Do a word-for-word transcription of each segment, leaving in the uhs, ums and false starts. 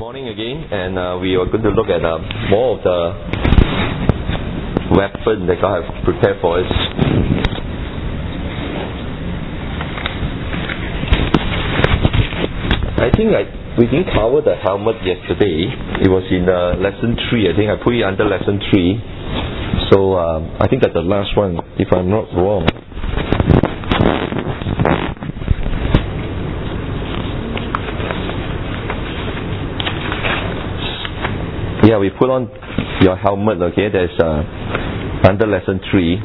morning again, and uh, we are going to look at uh, more of the weapon that God has prepared for us. I think I, we didn't cover the helmet yesterday. It was in uh, lesson three. I think I put it under lesson three. So um, I think that's the last one, if I'm not wrong. Yeah, we put on your helmet, okay, there's uh, under lesson three.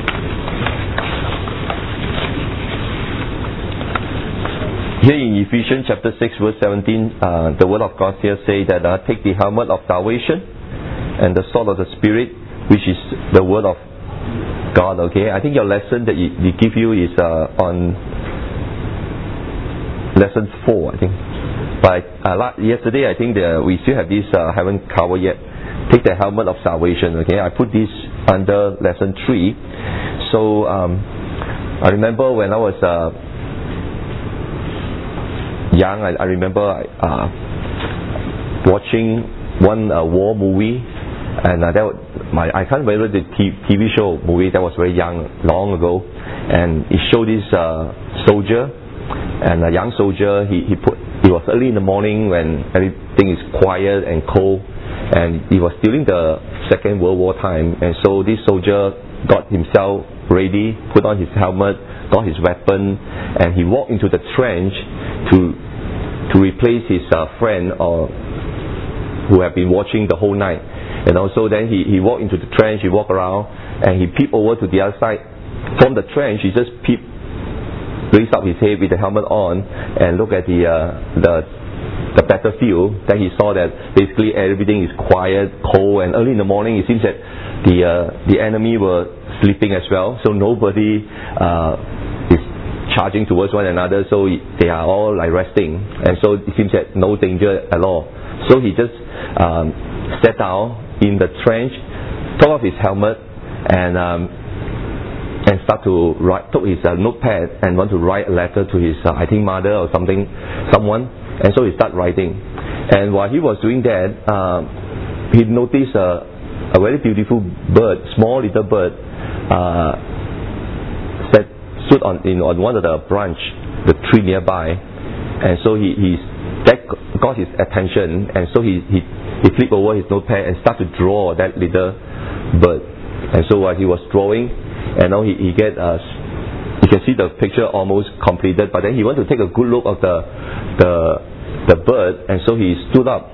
Here in Ephesians chapter six verse seventeen, uh, the word of God here says that uh, take the helmet of salvation and the sword of the Spirit, which is the word of God, okay. I think your lesson that we give you is uh, on lesson four, I think. But uh, yesterday, I think the, we still have this, uh, haven't covered yet. Take the helmet of salvation, okay. I put this under lesson three. So, um, I remember when I was uh, young, I, I remember uh, watching one uh, war movie, and uh, that was my, I can't remember the T V show movie. That was very young, long ago, and it showed this uh, soldier, and a young soldier. He he put. It was early in the morning when everything is quiet and cold, and it was during the Second World War time, and so this soldier got himself ready, put on his helmet, got his weapon, and he walked into the trench to to replace his uh, friend or who had been watching the whole night. And also then he, he walked into the trench, he walked around, and he peeped over to the other side. From the trench, he just peeped, raised up his head with the helmet on, and looked at the uh, the the battlefield. Then he saw that basically everything is quiet, cold, and early in the morning it seems that the uh, the enemy were sleeping as well. So nobody uh, is charging towards one another. So they are all like resting, and so it seems that no danger at all. So he just um, sat down in the trench, took off his helmet, and um, and start to write, took his uh, notepad and want to write a letter to his, uh, I think, mother or something, someone. And so he started writing. And while he was doing that, uh, he noticed a, a very beautiful bird, small little bird, uh, that stood on in on one of the branch, the tree nearby. And so he, he that got his attention. And so he he he flipped over his notepad and started to draw that little bird. And so while he was drawing, and now he, he get uh, you can see the picture almost completed, but then he wanted to take a good look of the the the bird, and so he stood up.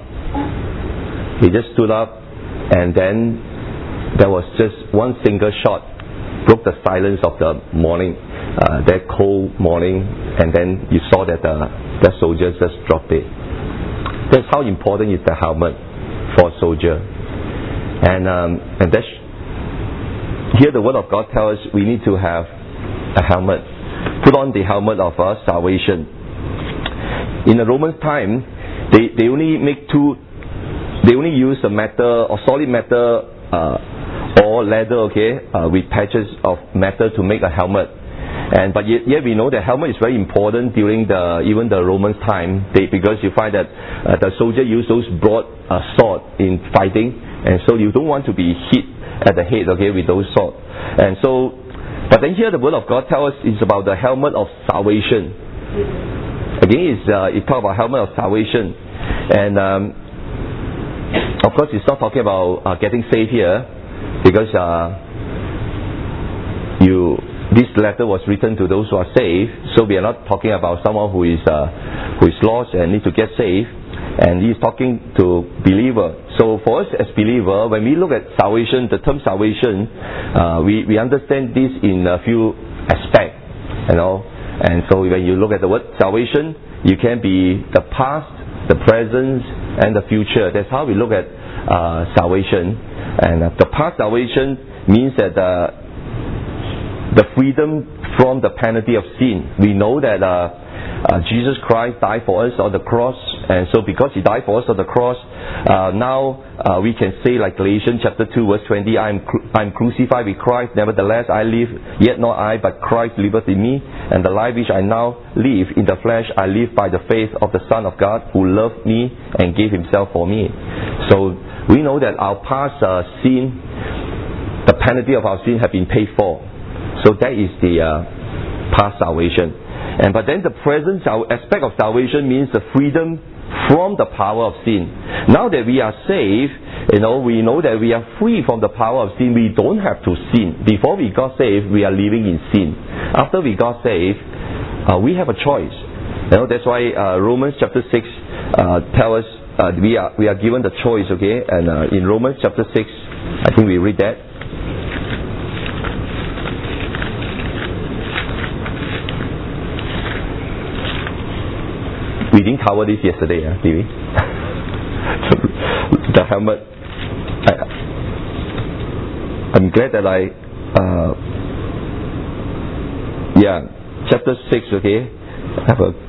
He just stood up, and then there was just one single shot, broke the silence of the morning, uh, that cold morning, and then you saw that the the soldier just dropped it. That's how important is the helmet for a soldier, and um, and that's. Here the word of God tells us we need to have a helmet. Put on the helmet of our salvation. In the Roman time, they, they only make two, they only use a metal or solid metal uh, or leather, okay, uh, with patches of metal to make a helmet. And but yet, yet we know the helmet is very important during the even the Romans time, they, because you find that uh, the soldier use those broad uh, sword in fighting, and so you don't want to be hit at the head, okay, with those swords. And so, but then here the word of God tells us it's about the helmet of salvation. Again, it's uh, it talks about helmet of salvation, and um, of course it's not talking about uh, getting saved here, because uh, you this letter was written to those who are saved. So we are not talking about someone who is uh, who is lost and need to get saved. And he's talking to believer. So for us as believer, when we look at salvation, the term salvation, uh, we, we understand this in a few aspects, you know. And so when you look at the word salvation, you can be the past, the present, and the future. That's how we look at uh, salvation. And uh, the past salvation means that uh, the freedom from the penalty of sin. We know that uh, uh, Jesus Christ died for us on the cross, And so because He died for us on the cross, uh, now uh, we can say like Galatians chapter two verse twenty, I am cru- I am crucified with Christ, nevertheless I live, yet not I, but Christ liveth in me. And the life which I now live in the flesh, I live by the faith of the Son of God, who loved me and gave Himself for me. So we know that our past uh, sin, the penalty of our sin have been paid for. So that is the uh, past salvation. And but then the present aspect of salvation means the freedom from the power of sin. Now that we are saved, you know, we know that we are free from the power of sin. We don't have to sin. Before we got saved, we are living in sin. After we got saved, uh, we have a choice. You know, that's why uh, Romans chapter six uh, tell us uh, we are we are given the choice. Okay, and uh, in Romans chapter six, I think we read that. We didn't cover this yesterday, uh, did we? The helmet. I, I'm glad that I, uh, yeah, chapter six, okay. I have a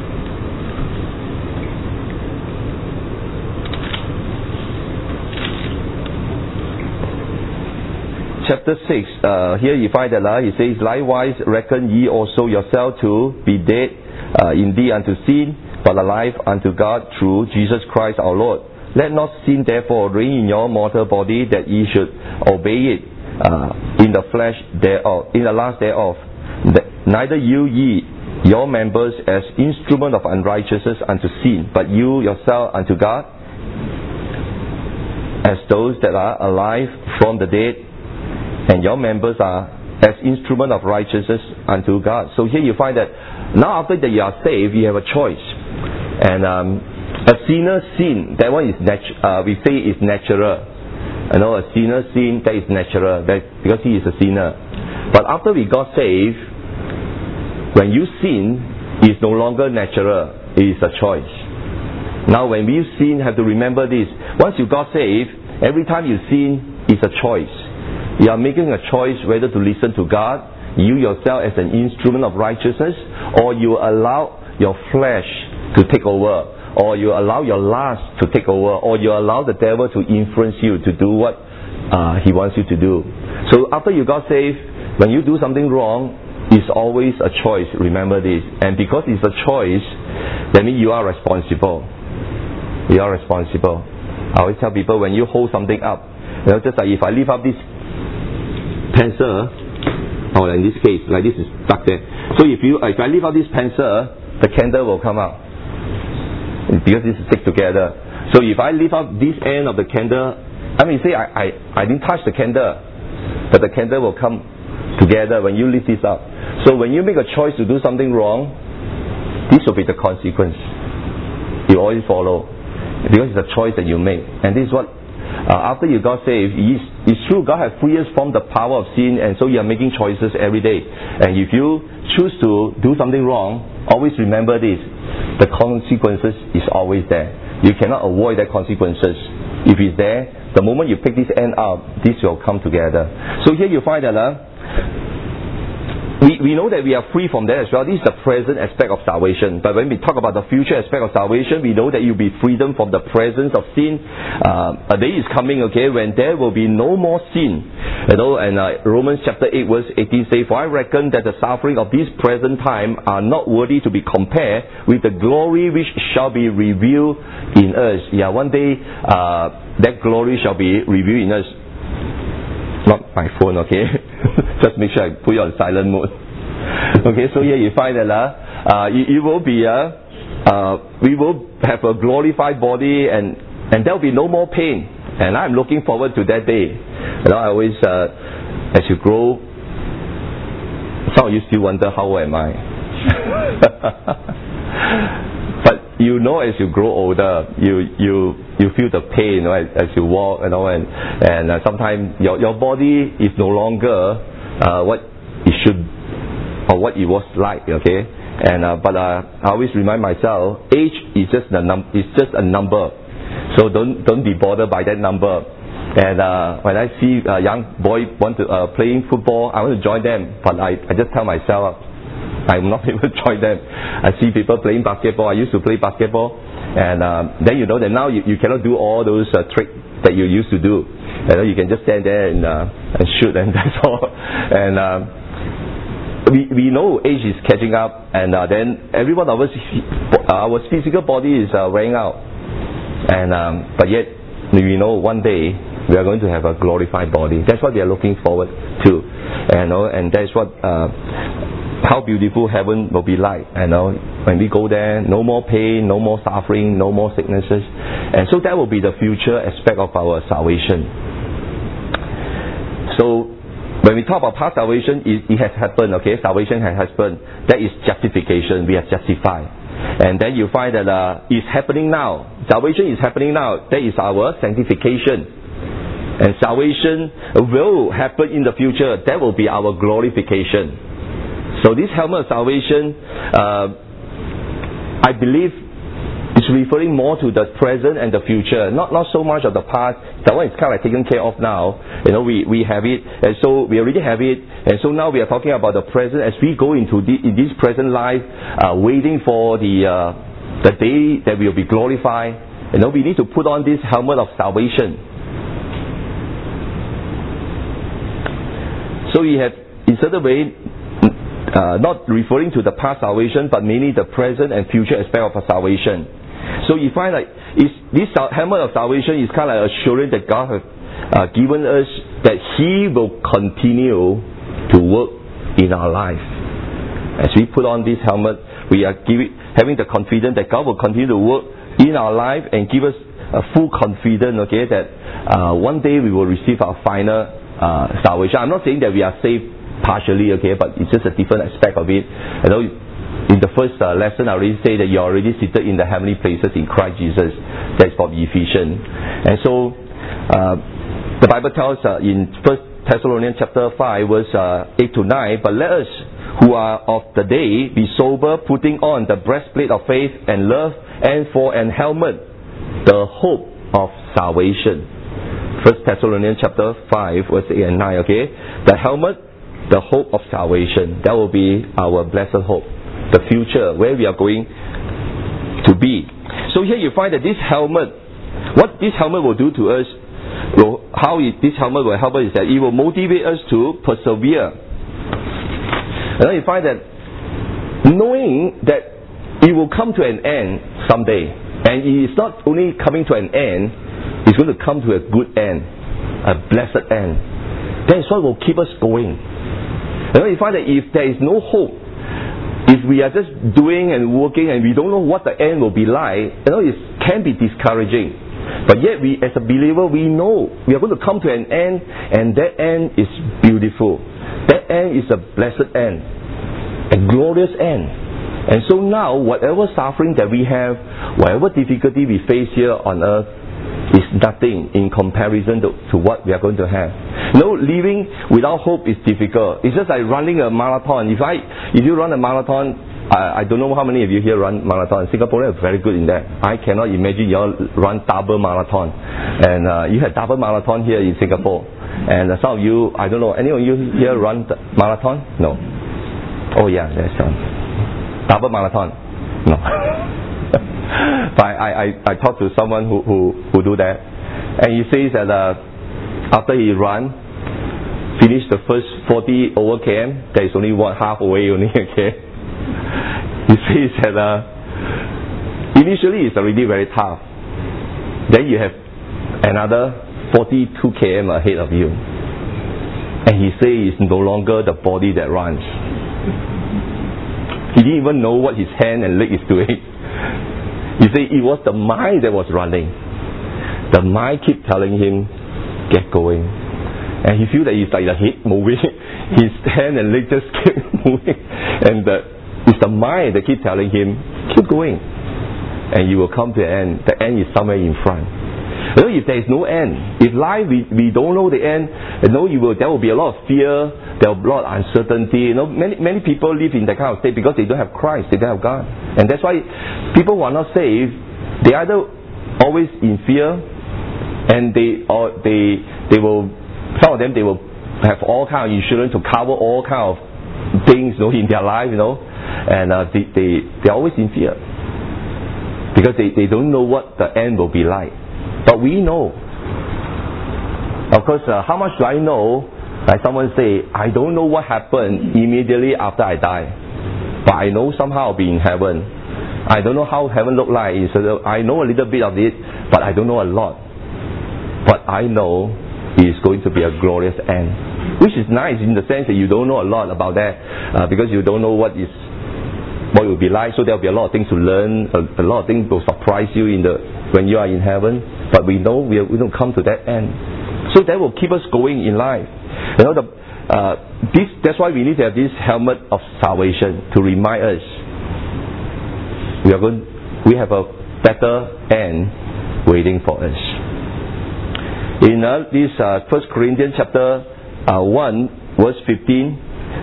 chapter six. Uh, here you find that uh, he says, likewise reckon ye also yourself to be dead uh, indeed unto sin, but alive unto God through Jesus Christ our Lord. Let not sin therefore reign in your mortal body, that ye should obey it uh, in the flesh thereof, in the lust thereof. That neither you ye your members as instrument of unrighteousness unto sin, but you yourself unto God, as those that are alive from the dead, and your members are as instrument of righteousness unto God. So here you find that now after that you are saved, you have a choice. And um, a sinner sin, that one is natu- uh, we say is natural. You know, a sinner sin, that is natural, that because he is a sinner. But after we got saved, when you sin, it's no longer natural, it is a choice. Now when we sin, have to remember this. Once you got saved, every time you sin, it's a choice. You are making a choice whether to listen to God, you yourself as an instrument of righteousness, or you allow your flesh to take over, or you allow your lust to take over, or you allow the devil to influence you to do what uh, he wants you to do. So after you got saved, when you do something wrong, it's always a choice. Remember this. And because it's a choice, that means you are responsible. You are responsible. I always tell people, when you hold something up, you know, just like if I lift up this pencil, or in this case, like this is stuck there. So if you if I lift up this pencil, the candle will come out, because this is stick together. So if I lift up this end of the candle, I mean say I, I, I didn't touch the candle, but the candle will come together when you lift this up. So when you make a choice to do something wrong, this will be the consequence. You always follow, because it's a choice that you make. And this is what Uh, after you got saved, it's, it's true God has freed us from the power of sin, and so you are making choices every day. And if you choose to do something wrong, always remember this: the consequences is always there. You cannot avoid the consequences. If it's there, the moment you pick this end up, this will come together. So here you find that uh, we, we know that we are free from that as well. This is the present aspect of salvation. But when we talk about the future aspect of salvation, we know that you'll be freedom from the presence of sin. Uh, a day is coming, okay, when there will be no more sin. You know, and uh, Romans chapter eight verse eighteen says, for I reckon that the suffering of this present time are not worthy to be compared with the glory which shall be revealed in us. Yeah, one day uh, that glory shall be revealed in us. Not my phone, okay? Just make sure I put it on silent mode. Okay, so here you find that uh, uh, it, it will be, uh, uh, we will have a glorified body, and, and there will be no more pain. And I'm looking forward to that day. You know, I always, uh, as you grow, some of you still wonder, how old am I? But you know, as you grow older, you you you feel the pain, right, as you walk, you know, and and uh, sometimes your your body is no longer uh, what it should or what it was like, okay. And uh, but uh, I always remind myself, age is just a num is just a number, so don't don't be bothered by that number. And uh, when I see a young boy want to uh, playing football, I want to join them, but I I just tell myself, I'm not able to join them. I see people playing basketball. I used to play basketball, And uh, then you know that now you, you cannot do all those uh, tricks that you used to do. You know, you can just stand there and, uh, and shoot, and that's all. And uh, we we know age is catching up, and uh, then every one of us, our physical body is uh, wearing out. And um, but yet we know one day we are going to have a glorified body. That's what we are looking forward to. And, you know, and that's what uh, how beautiful heaven will be like. You know, when we go there, no more pain, no more suffering, no more sicknesses. And so that will be the future aspect of our salvation. So when we talk about past salvation, it, it has happened, okay? Salvation has happened. That is justification. We are justified. And then you find that uh, it's happening now. Salvation is happening now. That is our sanctification. And salvation will happen in the future. That will be our glorification. So this helmet of salvation, uh, I believe, is referring more to the present and the future. Not not so much of the past. That one is kind of like taken care of now. You know, we, we have it. And so we already have it. And so now we are talking about the present as we go into the, in this present life, uh, waiting for the, uh, the day that we will be glorified. You know, we need to put on this helmet of salvation. So we have, in certain way, uh, not referring to the past salvation, but mainly the present and future aspect of our salvation. So you find like is this helmet of salvation is kind of like assurance that God has uh, given us that He will continue to work in our life. As we put on this helmet, we are giving, having the confidence that God will continue to work in our life and give us a full confidence, okay, that uh, one day we will receive our final uh, salvation. I'm not saying that we are saved partially, okay, but it's just a different aspect of it. You know, in the first uh, lesson, I already say that you're already seated in the heavenly places in Christ Jesus. That's from Ephesians. And so, uh, the Bible tells uh, in First Thessalonians chapter five, verse uh, eight to nine, but let us who are of the day be sober, putting on the breastplate of faith and love, and for an helmet, the hope of salvation. First Thessalonians chapter five, verse eight and nine, okay? The helmet, the hope of salvation. That will be our blessed hope. The future, where we are going to be. So here you find that this helmet, what this helmet will do to us, well, how it, this helmet will help us is that it will motivate us to persevere. And then you find that knowing that it will come to an end someday, and it is not only coming to an end, it's going to come to a good end, a blessed end. That is what will keep us going. And then you find that if there is no hope, if we are just doing and working and we don't know what the end will be like, you know, it can be discouraging. But yet we, as a believer, we know we are going to come to an end, and that end is beautiful. That end is a blessed end, a glorious end. And so now, whatever suffering that we have, whatever difficulty we face here on earth, is nothing in comparison to, to what we are going to have. You know, living without hope is difficult. It's just like running a marathon. If I, if you run a marathon, I, I don't know how many of you here run marathon. Singaporeans are very good in that. I cannot imagine you all run double marathon. And uh, you have double marathon here in Singapore. And uh, some of you, I don't know, any of you here run marathon? No. Oh yeah, there's some. Double marathon? No. But I, I, I talked to someone who, who, who do that, and he says that uh, after he run, finish the first forty over km, there is only one half away only, okay. He says that uh, initially it's already very tough. Then you have another forty-two kilometers ahead of you, and he says it's no longer the body that runs. He didn't even know what his hand and leg is doing. He said it was the mind that was running. The mind keep telling him, get going. And he feel that it's like the head moving. His hand and leg just keep moving. And the, it's the mind that keep telling him, keep going. And you will come to the end. The end is somewhere in front. You know, if there is no end, if life we, we don't know the end, you know, you will, there will be a lot of fear, there will be a lot of uncertainty. You know, many many people live in that kind of state because they don't have Christ, they don't have God. And that's why people who are not saved, they either always in fear, and they or they they will, some of them they will have all kind of insurance to cover all kind of things, you know, in their life, you know, and uh, they they they're always in fear. because they, they don't know what the end will be like. But we know. Of course, uh, how much do I know? Like someone say, I don't know what happened immediately after I die, but I know somehow I'll be in heaven. I don't know how heaven look like. So I know a little bit of it, but I don't know a lot. But I know it's going to be a glorious end, which is nice in the sense that you don't know a lot about that, uh, because you don't know what is what it will be like. So there will be a lot of things to learn. A, a lot of things will surprise you in the when you are in heaven. But we know we, are, we don't come to that end. So that will keep us going in life. You know, the, uh, this, that's why we need to have this helmet of salvation to remind us we are going, we have a better end waiting for us. In uh, this uh, First Corinthians chapter uh, one, verse fifteen,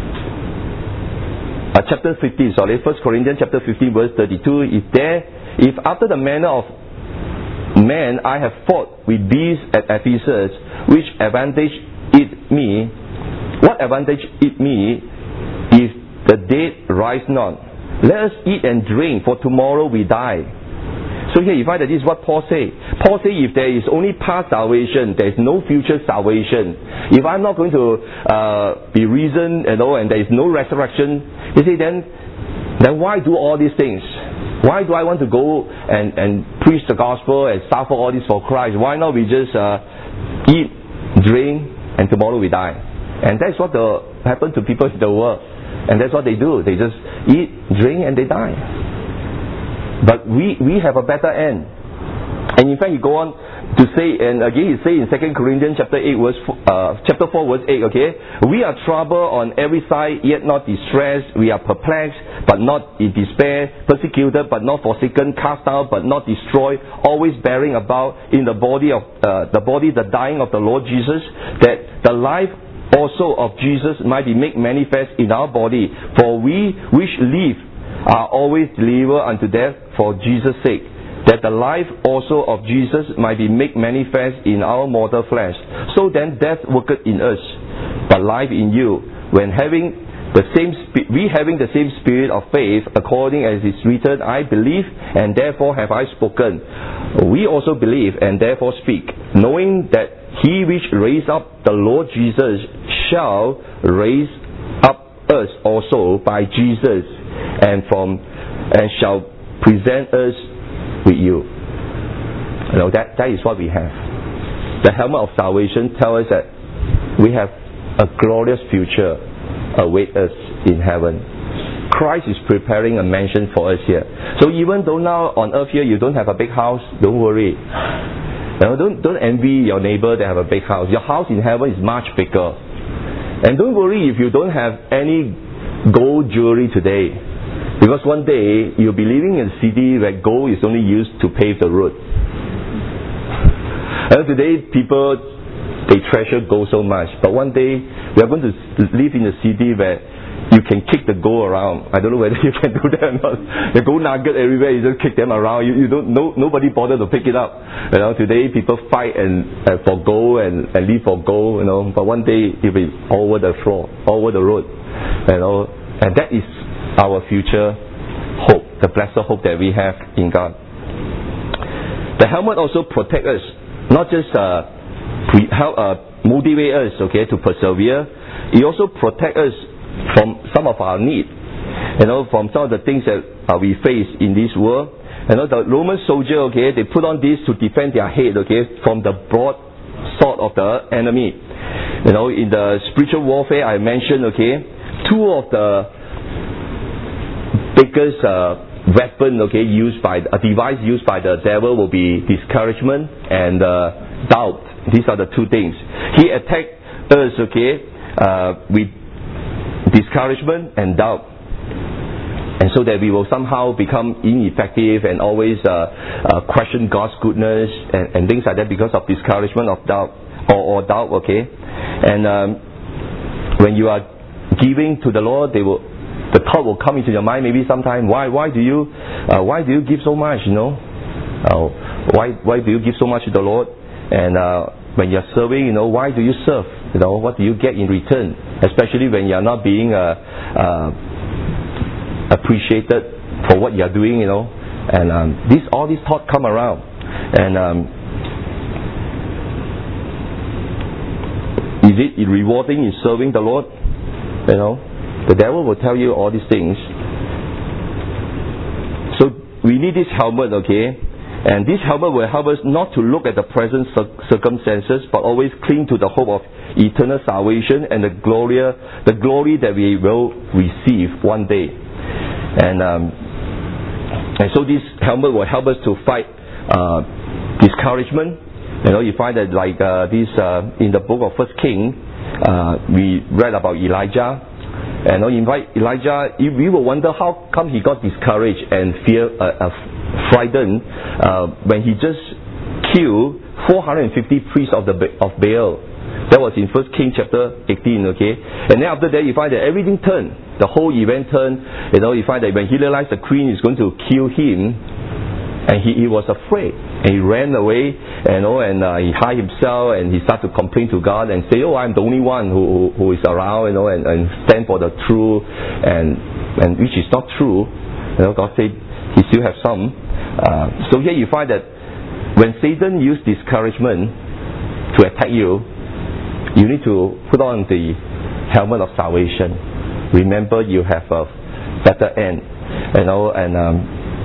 uh, chapter fifteen, sorry, First Corinthians chapter fifteen, verse thirty-two. If there, if after the manner of man I have fought with these at Ephesus, which advantage it me? What advantage it me if the dead rise not? Let us eat and drink, for tomorrow we die. So here you find that this is what Paul say. Paul say if there is only past salvation, there is no future salvation. If I'm not going to uh, be risen, you know, and there is no resurrection, you see, then then why do all these things? Why do I want to go and, and preach the gospel and suffer all this for Christ? Why not we just uh, eat, drink, and tomorrow we die? And that's what the, happened to people in the world. And that's what they do. They just eat, drink, and they die. But we, we have a better end. And in fact, you go on to say, and again, he say in Second Corinthians chapter eight, verse uh, chapter four, verse eight. Okay, we are troubled on every side, yet not distressed. We are perplexed, but not in despair. Persecuted, but not forsaken. Cast out, but not destroyed. Always bearing about in the body of uh, the body the dying of the Lord Jesus, that the life also of Jesus might be made manifest in our body. For we which live are always delivered unto death for Jesus' sake, that the life also of Jesus might be made manifest in our mortal flesh. So then death worketh in us, but life in you. When having the same spi- we having the same spirit of faith, according as is written, I believe, and therefore have I spoken. We also believe, and therefore speak, knowing that he which raised up the Lord Jesus shall raise up us also by Jesus, and from and shall present us with you. You know, that, that is what we have. The helmet of salvation tells us that we have a glorious future await us in heaven. Christ is preparing a mansion for us here. So even though now on earth here you don't have a big house, don't worry. You know, don't, don't envy your neighbor that have a big house. Your house in heaven is much bigger. And don't worry if you don't have any gold jewelry today, because one day you'll be living in a city where gold is only used to pave the road. And today people, they treasure gold so much, but one day we are going to live in a city where you can kick the gold around. I don't know whether you can do that or not. The gold nugget everywhere, you just kick them around. You, you don't, no, nobody bother to pick it up. You know, today people fight and uh, for gold and, and live for gold. You know, but one day it'll be all over the floor, all over the road. You know, and that is our future hope, the blessed hope that we have in God. The helmet also protects us, not just uh, pre- help uh, motivate us, okay, to persevere. It also protects us from some of our need, you know, from some of the things that uh, we face in this world. You know, the Roman soldier, okay, they put on this to defend their head, okay, from the broad sword of the enemy. You know, in the spiritual warfare I mentioned, okay, two of the biggest uh, weapon, okay, used by a device used by the devil will be discouragement and uh, doubt. These are the two things. He attacked us, okay, uh, with discouragement and doubt, and so that we will somehow become ineffective and always uh, uh, question God's goodness and, and things like that because of discouragement of doubt or, or doubt, okay. And um, when you are giving to the Lord, they will, the thought will come into your mind maybe sometime. Why? Why do you? Uh, why do you give so much? You know, uh, why? Why do you give so much to the Lord? And uh, when you are serving, you know, why do you serve? You know, what do you get in return? Especially when you are not being uh, uh, appreciated for what you are doing, you know. And um, this, all these thoughts come around. And um, is it rewarding in serving the Lord? You know, the devil will tell you all these things. So we need this helmet, okay? And this helmet will help us not to look at the present circumstances, but always cling to the hope of eternal salvation and the glory, the glory that we will receive one day. And um, and so this helmet will help us to fight uh, discouragement. You know, you find that like uh, this uh, in the book of First King, uh, we read about Elijah. And you know, invite Elijah. We will wonder how come he got discouraged and fear, uh, uh, frightened uh, when he just killed four hundred fifty priests of the of Baal. That was in First King chapter eighteen. Okay, and then after that you find that everything turned. The whole event turned. You know, you find that when he realized the queen is going to kill him, and he, he was afraid, and he ran away. You know, and uh, he hid himself, and he started to complain to God and say, "Oh, I'm the only one who who, who is around, you know, and, and stand for the truth," and and which is not true. You know, God said He still has some. Uh, so here you find that when Satan used discouragement to attack you, you need to put on the helmet of salvation. Remember, you have a better end, you know, and um,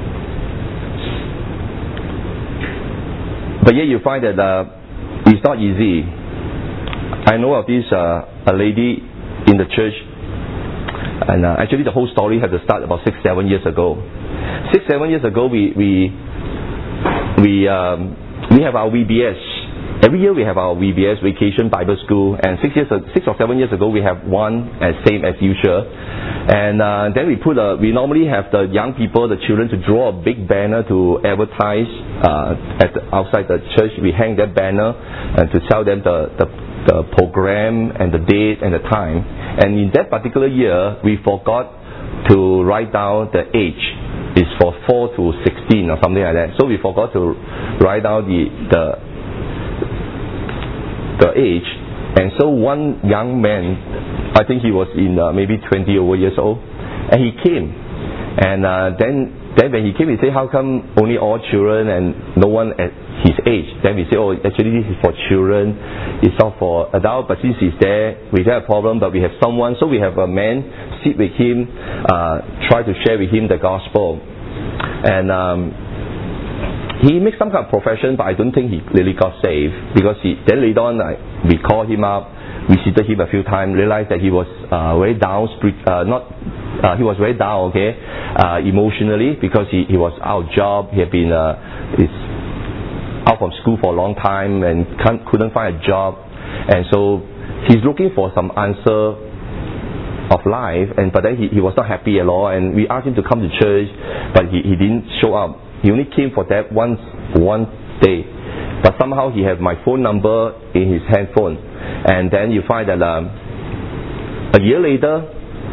but yet you find that uh, it's not easy. I know of this uh, a lady in the church, and uh, actually the whole story had to start about six, seven years ago. Six, seven years ago, we we we um, we have our V B S. Every year we have our V B S, Vacation Bible School, and six years, six or seven years ago we have one as same as usual. And uh, then we put a, we normally have the young people, the children, to draw a big banner to advertise uh, at the, outside the church. We hang that banner and to tell them the, the the program and the date and the time. And in that particular year, we forgot to write down the age. It's for four to sixteen or something like that. So we forgot to write down the the the age, and so one young man, I think he was in uh, maybe twenty over years old, and he came, and uh, then then when he came, he said, "How come only all children and no one at his age?" Then we say, "Oh, actually this is for children, it's not for adults, but since he's there, we have a problem, but we have someone, so we have a man sit with him, uh, try to share with him the gospel." And um, he makes some kind of profession, but I don't think he really got saved, because he, then later on I, we called him up, visited him a few times, realized that he was uh, very down, uh, not uh, he was very down, okay, uh, emotionally, because he, he was out of job, he had been uh, is out from school for a long time and can't, couldn't find a job, and so he's looking for some answer of life, and but then he, he was not happy at all, and we asked him to come to church, but he, he didn't show up. He only came for that once one day, but somehow he had my phone number in his handphone, and then you find that um, a year later,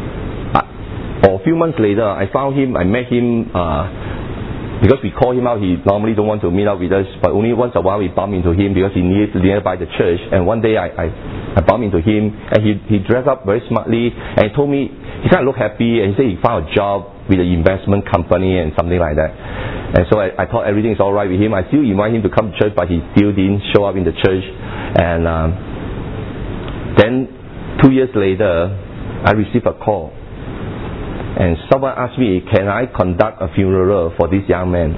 uh, or a few months later, I found him. I met him uh, because we call him out. He normally don't want to meet up with us, but only once a while we bump into him because he lives nearby the church. And one day I, I, I bumped into him, and he he dressed up very smartly, and he told me he kind of looked happy, and he said he found a job with an investment company and something like that. And so I, I thought everything is all right with him. I still invite him to come to church, but he still didn't show up in the church. And um, then two years later, I received a call, and someone asked me, "Can I conduct a funeral for this young man?"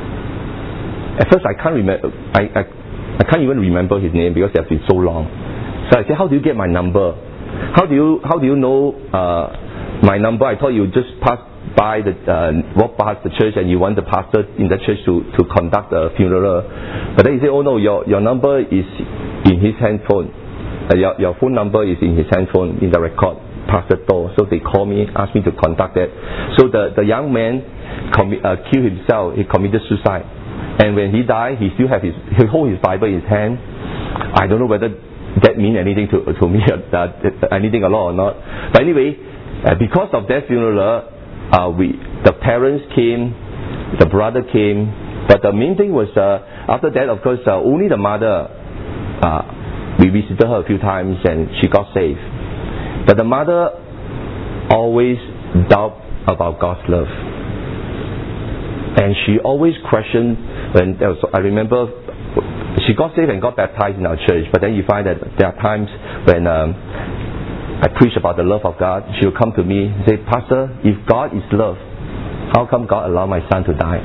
At first, I can't remember. I, I I can't even remember his name because it has been so long. So I said, "How do you get my number? How do you how do you know uh, my number? I thought you just pass by the uh, walk past the church and you want the pastor in the church to, to conduct a funeral." But then he said, "Oh no, your your number is in his handphone. Uh, your your phone number is in his handphone in the record, Pastor To." So they called me, asked me to conduct that. So the the young man commi- uh, killed himself. He committed suicide, and when he died, he still have his he hold his Bible in his hand. I don't know whether that means anything to to me, uh, anything a lot or not. But anyway, uh, because of that funeral, uh, we the parents came, the brother came, but the main thing was uh, after that, of course, uh, only the mother. Uh, we visited her a few times and she got saved. But the mother always doubt about God's love. And she always questioned when there was, I remember she got saved and got baptized in our church, but then you find that there are times when um, I preach about the love of God, she will come to me and say, Pastor, if God is love, how come God allowed my son to die?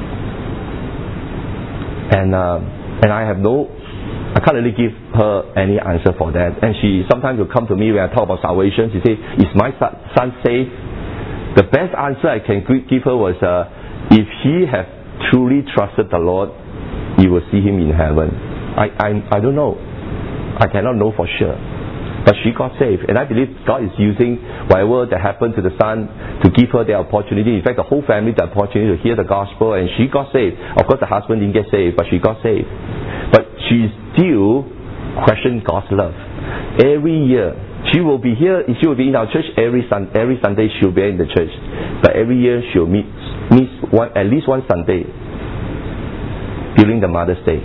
And uh, and I have no, I can't really give her any answer for that. And she sometimes will come to me when I talk about salvation. She say, is my son, son saved? The best answer I can give her was, uh, if he have truly trusted the Lord, you will see him in heaven. I, I, I don't know. I cannot know for sure. But she got saved. And I believe God is using whatever that happened to the son to give her the opportunity. In fact, the whole family the opportunity to hear the gospel, and she got saved. Of course, the husband didn't get saved, but she got saved. But she still questioned God's love. Every year, she will be here, she will be in our church every, sun, every Sunday she will be in the church. But every year she will meet, miss one, at least one Sunday during the Mother's Day.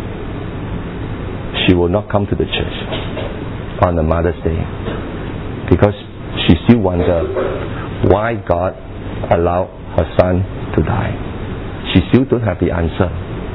She will not come to the church on the Mother's Day because she still wonders why God allowed her son to die. She still don't have the answer.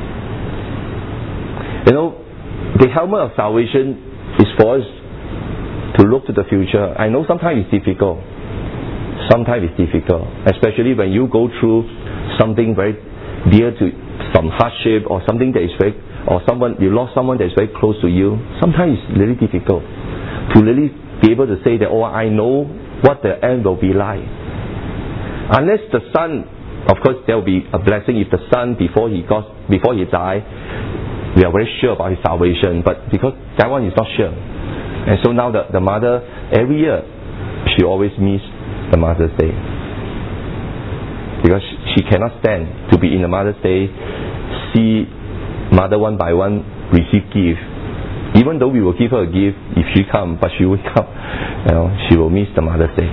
You know, the helmet of salvation is for us to look to the future. I know sometimes it's difficult. Sometimes it's difficult, especially when you go through something very dear to some hardship or something that is very, or someone you lost someone that is very close to you. Sometimes it's really difficult to really be able to say that, oh, I know what the end will be like. Unless the son, of course, there will be a blessing if the son before he got before he died, we are very sure about his salvation. But because that one is not sure, and so now the the mother every year she always misses the Mother's Day because she cannot stand to be in the Mother's Day, see mother one by one receive gift. Even though we will give her a gift if she come, but she will come, you know, she will miss the Mother's Day.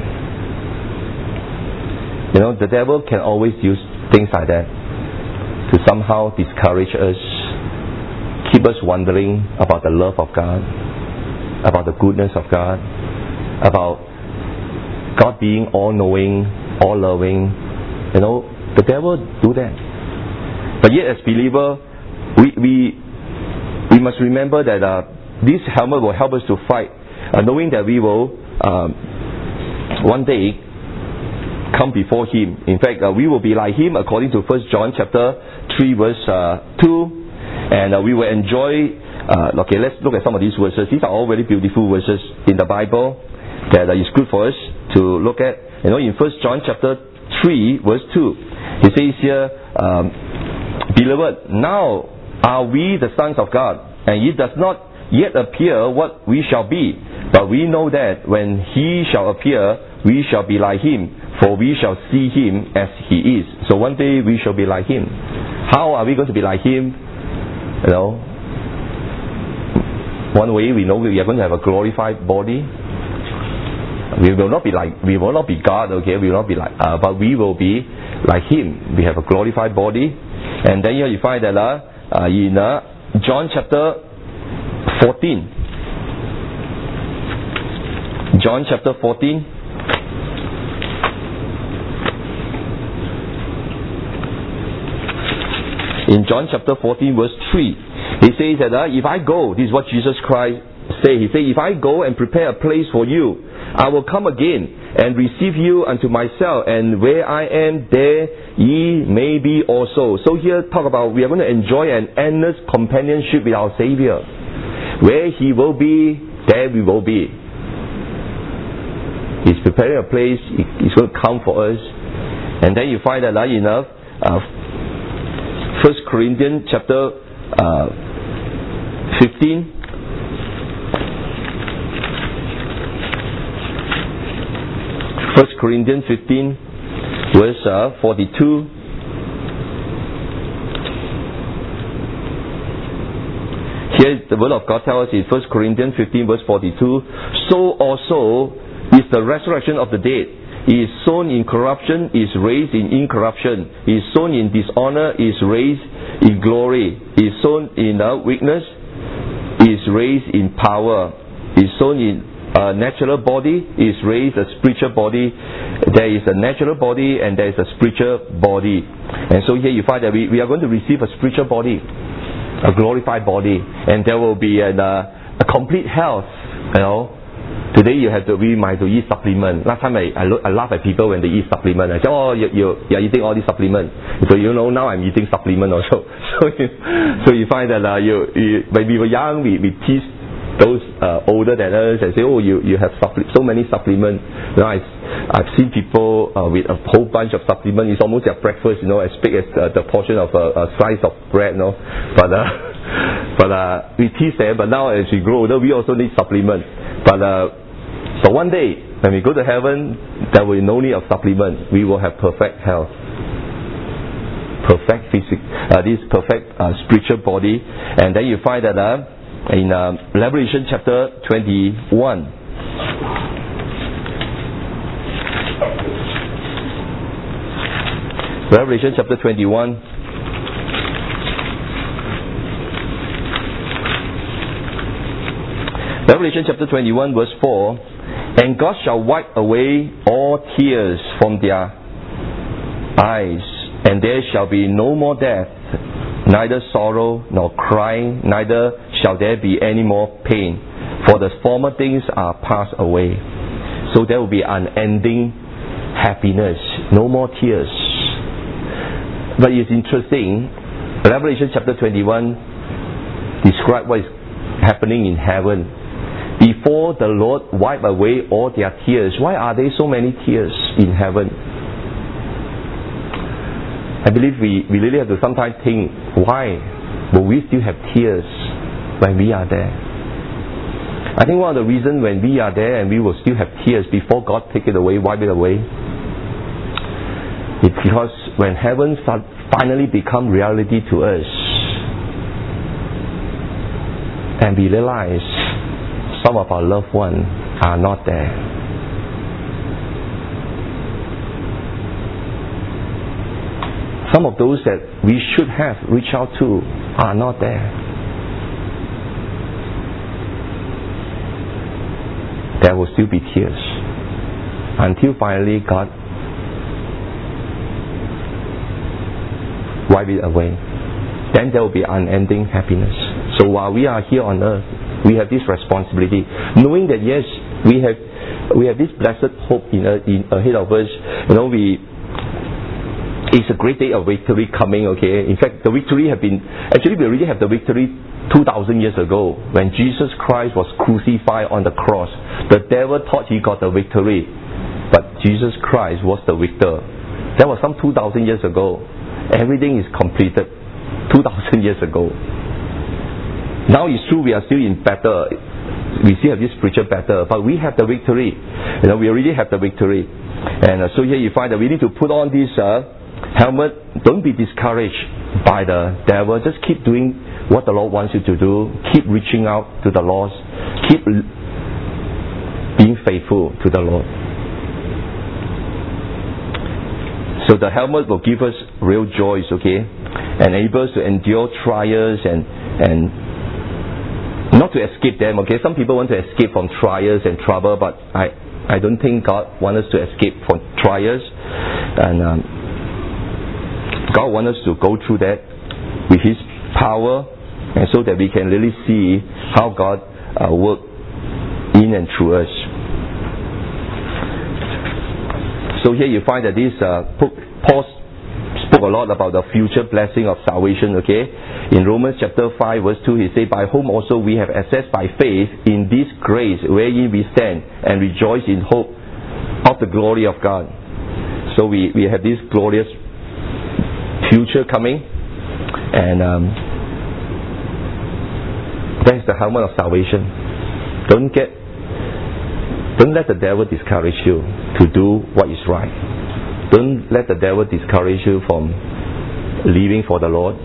You know, the devil can always use things like that to somehow discourage us, keep us wondering about the love of God, about the goodness of God, about God being all-knowing, all-loving. You know, the devil do that. But yet, as believer, we we we must remember that uh, this helmet will help us to fight, uh, knowing that we will um, one day come before Him. In fact, uh, we will be like Him, according to First John chapter three, verse uh, two, and uh, we will enjoy. Uh, okay, let's look at some of these verses. These are all very beautiful verses in the Bible that uh, is good for us to look at. You know, in First John chapter three, verse two, he says here, um, Beloved, now are we the sons of God, and it does not yet appear what we shall be, but we know that when He shall appear, we shall be like Him, for we shall see Him as He is. So one day we shall be like Him. How are we going to be like Him? You know, one way we know we are going to have a glorified body. We will not be like, we will not be God, okay, we will not be like, uh, but we will be like Him. We have a glorified body. And then here you find that uh, uh, in uh, John chapter fourteen. John chapter fourteen. In John chapter fourteen, verse three, he says that uh, if I go, this is what Jesus Christ said. He said, if I go and prepare a place for you, I will come again and receive you unto myself, and where I am, there ye may be also. So here talk about we are going to enjoy an endless companionship with our Savior. Where He will be, there we will be. He's preparing a place. He's going to come for us. And then you find that like enough. Uh, First Corinthians chapter uh, fifteen. First Corinthians fifteen, verse uh, forty-two. Here the word of God tells us in First Corinthians fifteen, verse forty-two. So also is the resurrection of the dead. He is sown in corruption, is raised in incorruption. He is sown in dishonor, is raised in glory. He is sown in uh, weakness, is raised in power. He is sown in a natural body is raised a spiritual body. There is a natural body and there is a spiritual body. And so here you find that we, we are going to receive a spiritual body, a glorified body, and there will be an, uh, a complete health. You know, today you have to we might to eat supplement. Last time I I, look, I laugh at people when they eat supplement. I say, oh, you you you're eating all these supplement. So you know now I'm eating supplement also. So you, so you find that uh, you, you when we were young we we tease those uh, older than us and say, oh, you you have supple- so many supplements. Now I I've seen people uh, with a whole bunch of supplements. It's almost their breakfast, you know, as big as uh, the portion of a, a slice of bread, you know. But uh, but uh, we tease them. But now as we grow older, we also need supplement. But uh, so one day when we go to heaven, there will be no need of supplement. We will have perfect health, perfect physic, uh, this perfect uh, spiritual body. And then you find that uh, in uh, Revelation chapter twenty-one. Revelation chapter twenty-one. Revelation chapter twenty-one verse four. And God shall wipe away all tears from their eyes, and there shall be no more death, neither sorrow nor crying, neither shall there be any more pain, for the former things are passed away. So there will be unending happiness, no more tears. But it's interesting, Revelation chapter twenty-one describes what is happening in heaven. Before the Lord wipe away all their tears, why are there so many tears in heaven? I believe we, we really have to sometimes think, why will we still have tears when we are there? I think one of the reasons when we are there and we will still have tears before God take it away, wipe it away, it's because when heaven finally become reality to us, and we realize some of our loved ones are not there. Some of those that we should have reached out to are not there. There will still be tears until finally God wipe it away. Then there will be unending happiness. So while we are here on earth, we have this responsibility, knowing that yes, we have we have this blessed hope in, uh, in ahead of us. You know, we it's a great day of victory coming. Okay, in fact, the victory have been actually we already have the victory two thousand years ago when Jesus Christ was crucified on the cross. The devil thought he got the victory, but Jesus Christ was the victor. That was some two thousand years ago. Everything is completed two thousand years ago. Now it's true we are still in battle. We still have this spiritual battle, but we have the victory. You know, we already have the victory. And uh, so here you find that we need to put on this uh, helmet. Don't be discouraged by the devil. Just keep doing what the Lord wants you to do. Keep reaching out to the lost. Keep being faithful to the Lord. So the helmet will give us real joys, okay? Enable us to endure trials and and not to escape them, okay? Some people want to escape from trials and trouble, but I, I don't think God wants us to escape from trials. And um, God wants us to go through that with His power, and so that we can really see how God uh, works in and through us. So here you find that this uh, Paul spoke a lot about the future blessing of salvation, okay? In Romans chapter five verse two, he said, by whom also we have access by faith in this grace wherein we stand and rejoice in hope of the glory of God. So we, we have this glorious future coming, and um, that's the helmet of salvation. Don't get don't let the devil discourage you to do what is right. Don't let the devil discourage you from living for the Lord.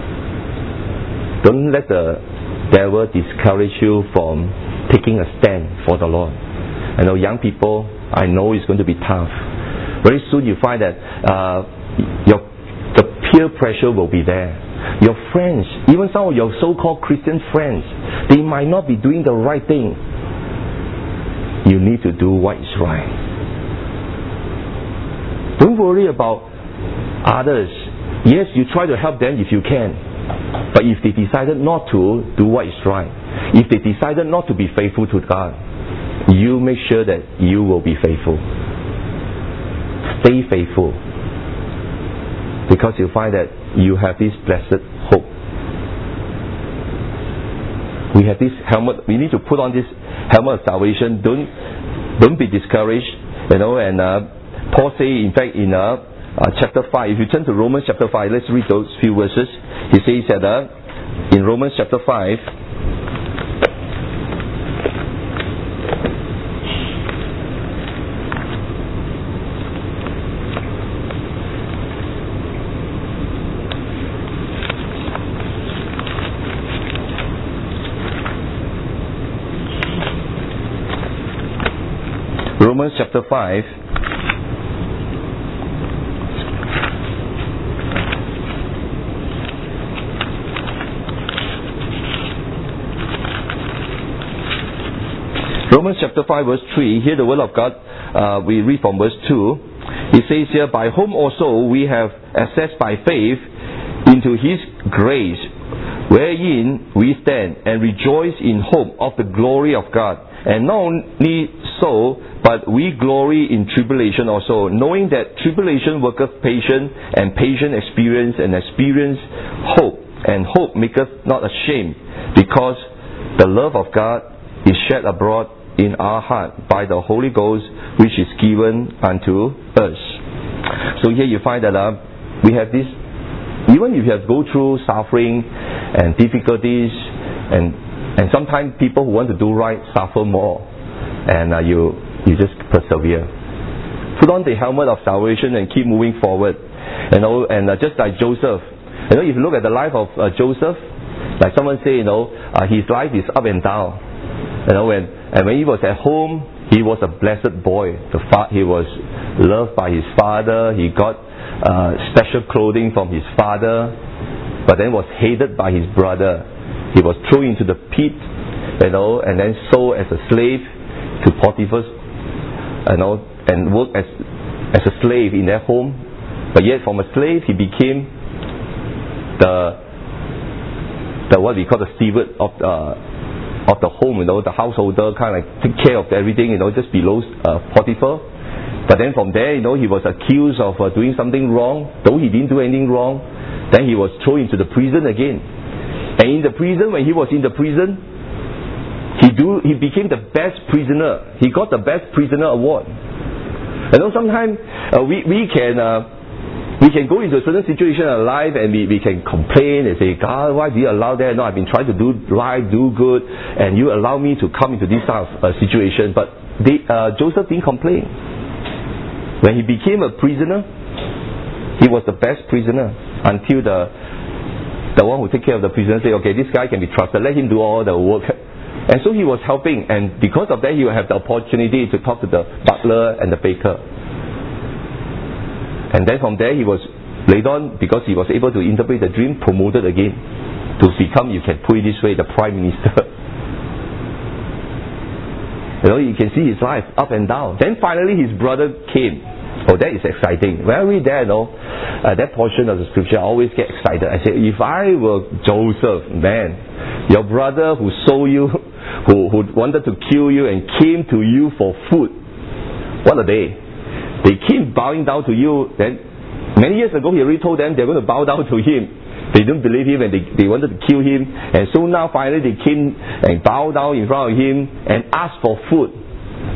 Don't let the devil discourage you from taking a stand for the Lord. I know young people, I know it's going to be tough. Very soon you find that uh, your the peer pressure will be there. Your friends, even some of your so-called Christian friends, they might not be doing the right thing. you need to do what is right. Don't worry about others. Yes, you try to help them if you can. But if they decided not to do what is right, if they decided not to be faithful to God, you make sure that you will be faithful. Stay faithful. Because you find that you have this blessed hope. We have this helmet. We need to put on this helmet of salvation. Don't don't be discouraged. You know, and uh, Paul say, in fact, in uh, uh, chapter five, if you turn to Romans chapter five, let's read those few verses. He says that uh, in Romans chapter five, Romans chapter five, Romans chapter five verse three, here the word of God, uh, we read from verse two. It says here, by whom also we have access by faith into His grace, wherein we stand and rejoice in hope of the glory of God. And not only so, but we glory in tribulation also, knowing that tribulation worketh patience, and patience experience, and experience hope. And hope maketh not ashamed, because the love of God is shed abroad in our heart by the Holy Ghost, which is given unto us. So here you find that uh, we have this, even if you have go through suffering and difficulties, and and sometimes people who want to do right suffer more, and uh, you you just persevere. Put on the helmet of salvation and keep moving forward. You know, and uh, just like Joseph, you know, if you look at the life of uh, Joseph, like someone say, you know, uh, his life is up and down. You know, when and when he was at home, he was a blessed boy. The fa- he was loved by his father. He got uh, special clothing from his father, but then was hated by his brother. He was thrown into the pit, you know, and then sold as a slave to Potiphar, you know, and worked as as a slave in their home. But yet, from a slave, he became the the what we call the steward of the of the home, you know, the householder, kind of like take care of everything, you know, just below uh, Potiphar. But then from there, you know, he was accused of uh, doing something wrong, though he didn't do anything wrong. Then he was thrown into the prison again. And in the prison, when he was in the prison, he do he became the best prisoner. He got the best prisoner award. You know, sometimes uh, we we can uh, we can go into a certain situation in life and we, we can complain and say, God, why do you allow that? No, I've been trying to do right, do good, and you allow me to come into this type of uh, situation. But they, uh, Joseph didn't complain. When he became a prisoner, he was the best prisoner until the the one who take care of the prisoner say, okay, this guy can be trusted, let him do all the work. And so he was helping, and because of that he will have the opportunity to talk to the butler and the baker. And then from there he was later on, because he was able to interpret the dream, promoted again to become, you can put it this way, the prime minister. You know, you can see his life up and down. Then finally his brother came. Oh, that is exciting. When I read that, you know, uh, that portion of the scripture, I always get excited. I say, if I were Joseph, man, your brother who sold you, who, who wanted to kill you and came to you for food, what a day. They came bowing down to you. Then many years ago, he already told them they're going to bow down to him. They didn't believe him and they, they wanted to kill him. And so now finally they came and bowed down in front of him and asked for food.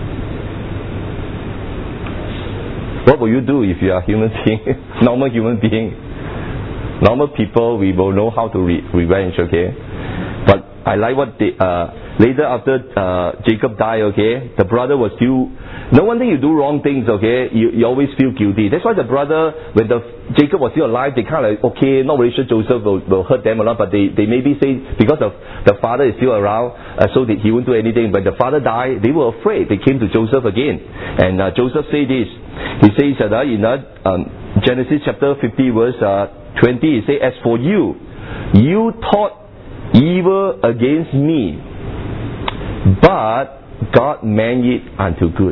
What will you do if you are a human being, normal human being? Normal people, we will know how to re- revenge, okay? But I like what they, uh, later after uh, Jacob died, okay, the brother was still, no wonder you do wrong things, okay, you, you always feel guilty. That's why the brother, when the Jacob was still alive, they kind of like, okay, not really sure Joseph will, will hurt them a lot, but they, they maybe say, because of the father is still around, uh, so that he won't do anything. When the father died, they were afraid. They came to Joseph again. And uh, Joseph said this, he says that uh, in uh, um, Genesis chapter fifty verse uh, twenty, he says, as for you, you thought evil against me, but God meant it unto good.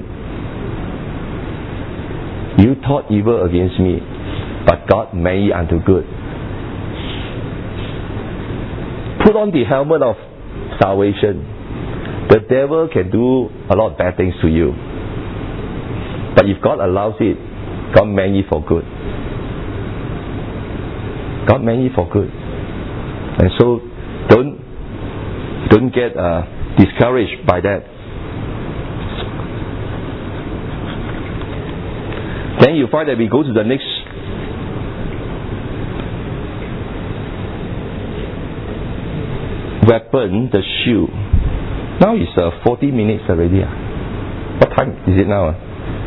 You thought evil against me, but God meant it unto good. Put on the helmet of salvation. The devil can do a lot of bad things to you. But if God allows it, God meant it for good. God meant it for good. And so don't don't get uh, discouraged by that. Then you find that we go to the next weapon, the shield. Now it's uh, forty minutes already. Uh. What time is it now? Uh?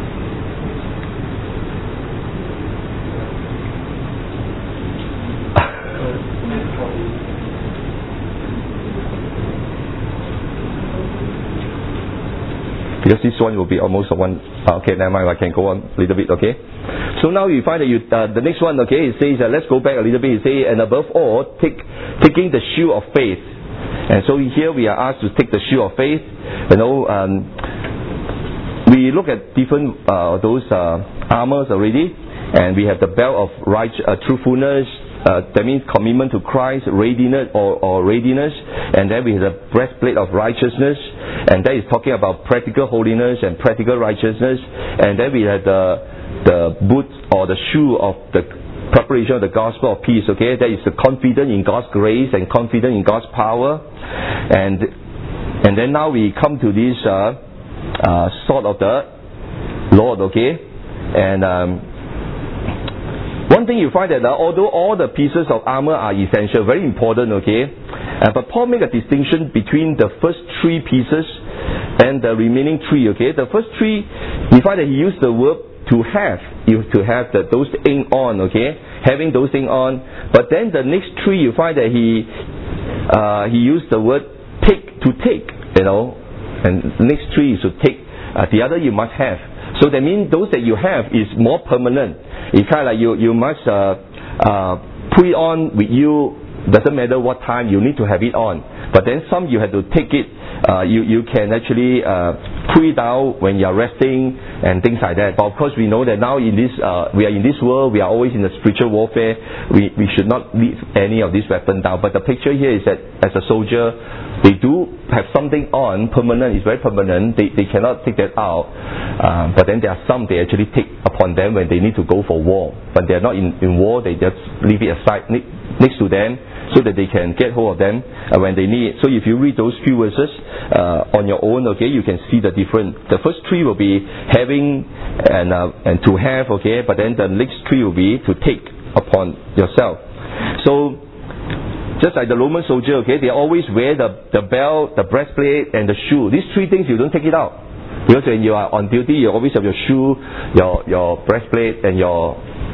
Because this one will be almost one. Uh, okay, never mind. I can go on a little bit. Okay. So now you find that you uh, the next one. Okay, it says uh, let's go back a little bit. It says, and above all, take taking the shield of faith. And so here we are asked to take the shield of faith. You know, um, we look at different uh, those uh, armors already, and we have the belt of right uh, truthfulness. Uh, that means commitment to Christ, readiness or, or readiness, and then we have the breastplate of righteousness, and that is talking about practical holiness and practical righteousness, and then we have the the boot or the shoe of the preparation of the gospel of peace. Okay, that is the confidence in God's grace and confidence in God's power, and and then now we come to this uh, uh, sword of the Lord. Okay, and um, one thing you find that uh, although all the pieces of armor are essential, very important, okay, uh, but Paul make a distinction between the first three pieces and the remaining three, okay. The first three, you find that he used the word to have, you to have the, those things on, okay, having those things on. But then the next three, you find that he uh, he used the word take, to take, you know, and the next three is to take. Uh, the other you must have. So that means those that you have is more permanent. It's kind of like you, you must uh, uh, put it on with you. Doesn't matter what time, you need to have it on. But then some you have to take it. Uh, you, you can actually uh, put it down when you are resting and things like that. But of course we know that now in this uh, we are in this world, we are always in the spiritual warfare. We, we should not leave any of these weapons down. But the picture here is that as a soldier, they do have something on, permanent, it's very permanent. They, they cannot take that out. Uh, but then there are some they actually take upon them when they need to go for war. But they are not in, in war, they just leave it aside next to them so that they can get hold of them uh, when they need it. So if you read those few verses uh, on your own, okay, you can see the difference. The first three will be having and uh, and to have, okay, but then the next three will be to take upon yourself. So just like the Roman soldier, okay, they always wear the, the belt, the breastplate, and the shoe. These three things you don't take it out. Because when you are on duty, you always have your shoe, your your breastplate, and your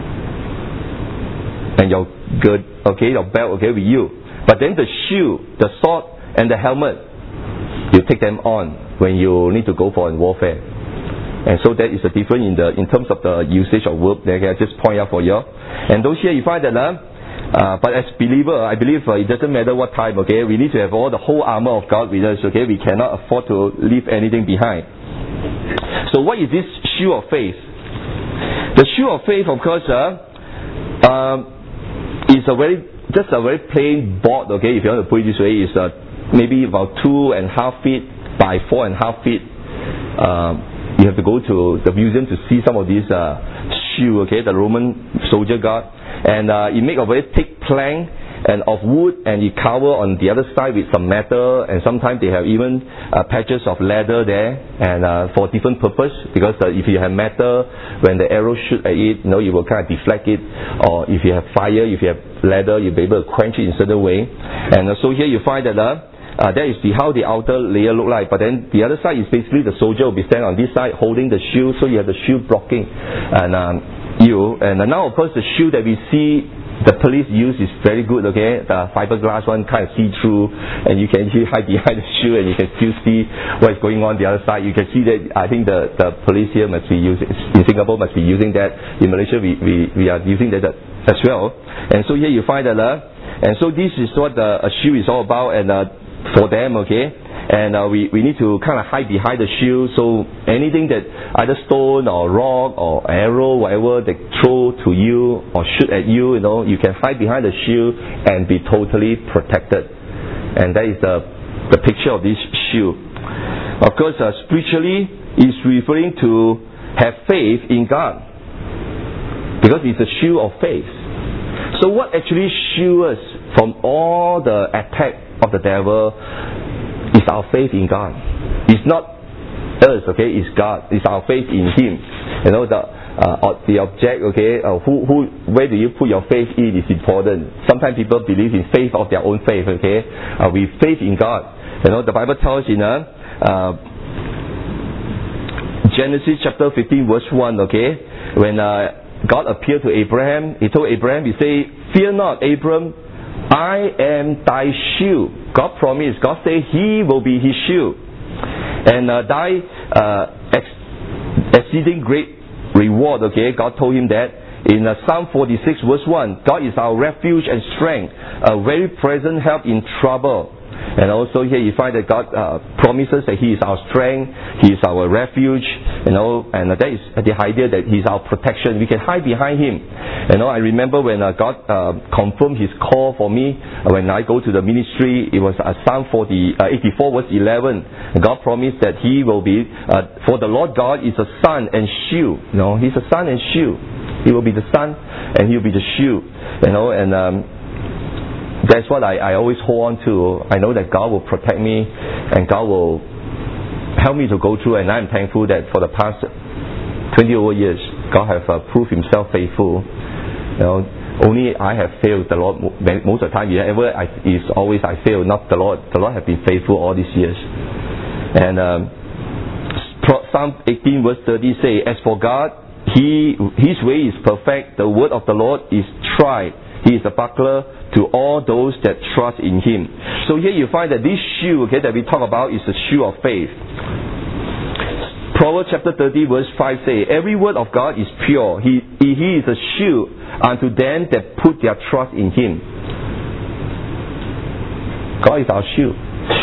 and your good, okay, your belt, okay, with you. But then the shoe, the sword, and the helmet, you take them on when you need to go for warfare. And so that is a difference in the in terms of the usage of verb. There, I just point out for you. And those here, you find that, uh, uh, but as believer, I believe uh, it doesn't matter what time, okay, we need to have all the whole armor of God with us, okay. We cannot afford to leave anything behind. So what is this shoe of faith? The shoe of faith, of course, uh, um, is a very just a very plain board. Okay, if you want to put it this way, is uh, maybe about two and a half feet by four and a half feet. Uh, you have to go to the museum to see some of these uh, shoe. Okay, the Roman soldier got, and uh, it make a very thick plank and of wood, and it cover on the other side with some metal, and sometimes they have even uh, patches of leather there, and uh, for different purpose, because uh, if you have metal, when the arrow shoot at it, you know, you will kind of deflect it, or if you have fire, if you have leather, you'll be able to quench it in a certain way. And uh, so here you find that uh, uh, that is the, how the outer layer look like, but then the other side is basically the soldier will be standing on this side holding the shield, so you have the shield blocking and um, you, and uh, now of course the shield that we see the police use is very good, okay. The fiberglass one kind of see through, and you can actually hide behind the shoe, and you can still see what is going on the other side. You can see that. I think the, the police here must be using, in Singapore must be using that. In Malaysia, we, we, we are using that as well. And so here you find that, uh, and so this is what the a shoe is all about, and uh, for them, okay. and uh, we, we need to kind of hide behind the shield. So anything that either stone or rock or arrow, whatever they throw to you or shoot at you, you know, you can hide behind the shield and be totally protected. And that is the, the picture of this shield. Of course, uh, spiritually is referring to have faith in God, because it's a shield of faith. So what actually shields us from all the attack of the devil is our faith in God. It's not us, okay? It's God. It's our faith in Him. You know, the uh, the object, okay? Uh, who who where do you put your faith in is important. Sometimes people believe in faith of their own faith, okay? Uh, we faith in God. You know, the Bible tells in uh, uh, Genesis chapter fifteen verse one, okay? When uh, God appeared to Abraham, He told Abraham, He said, "Fear not, Abram, I am thy shield." God promised, God said He will be His shield. And uh, thy uh, ex- exceeding great reward, okay? God told him that. In uh, Psalm forty-six verse one, God is our refuge and strength, a very present help in trouble. And also here you find that God uh, promises that He is our strength, He is our refuge, you know, and uh, that is the idea that He is our protection. We can hide behind Him. You know, I remember when uh, God uh, confirmed His call for me, uh, when I go to the ministry, it was uh, Psalm forty, uh, eighty-four verse eleven. God promised that He will be, uh, for the Lord God is a sun and shield. You know, He's a sun and shield. He will be the sun and He will be the shield. You know, and um, that's what I, I always hold on to. I know that God will protect me and God will help me to go through, and I'm thankful that for the past twenty over years, God has uh, proved Himself faithful. You know, only I have failed the Lord most of the time. Whenever I, it's always I fail, not the Lord. The Lord has been faithful all these years. And um, Psalm eighteen verse thirty say, "As for God, He His way is perfect. The word of the Lord is tried. He is a buckler to all those that trust in Him." So here you find that this shield, okay, that we talk about is the shield of faith. Proverbs chapter thirty verse five say, "Every word of God is pure. He, he is a shield unto them that put their trust in Him." God is our shield.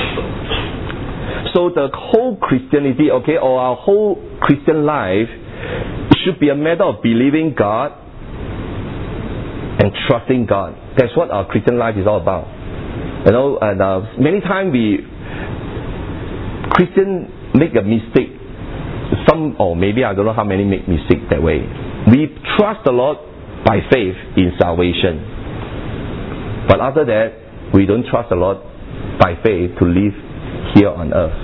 So the whole Christianity, okay, or our whole Christian life should be a matter of believing God and trusting God. That's what our Christian life is all about. You know, and uh, many times we Christians make a mistake. Some, or maybe I don't know how many make mistakes that way. We trust the Lord by faith in salvation, but after that, we don't trust the Lord by faith to live here on earth.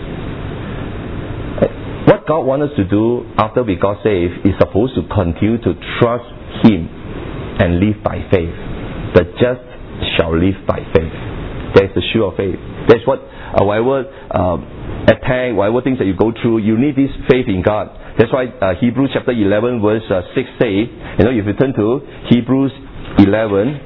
What God wants us to do after we got saved is supposed to continue to trust Him and live by faith. The just shall live by faith. That's the shield of faith. That's what, uh, whatever uh, attack, whatever things that you go through, you need this faith in God. That's why uh, Hebrews chapter eleven verse uh, six say, you know, if you turn to Hebrews eleven,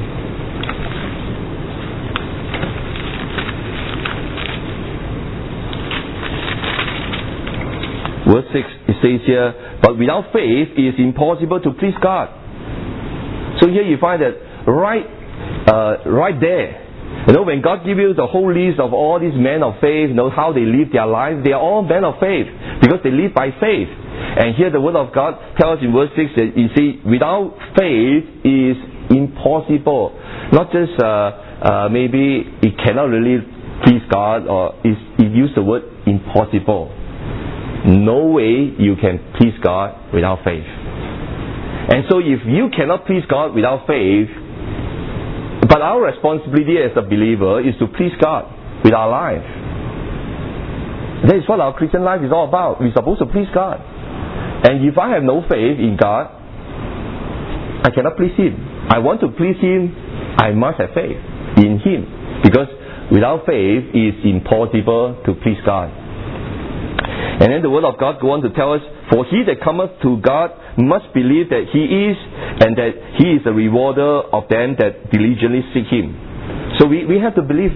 verse six, it says here, "But without faith it is impossible to please God." So here you find that right, uh, right there. You know, when God gives you the whole list of all these men of faith, you know how they live their life, they are all men of faith because they live by faith. And here the word of God tells us in verse six that you see, without faith is impossible. Not just uh, uh, maybe it cannot really please God, or it, it used the word impossible. No way you can please God without faith. And so if you cannot please God without faith, but our responsibility as a believer is to please God with our life. That is what our Christian life is all about. We're supposed to please God. And if I have no faith in God, I cannot please Him. I want to please Him, I must have faith in Him. Because without faith, it is impossible to please God. And then the word of God go on to tell us, "For he that cometh to God must believe that He is, and that He is the rewarder of them that diligently seek Him." So we, we have to believe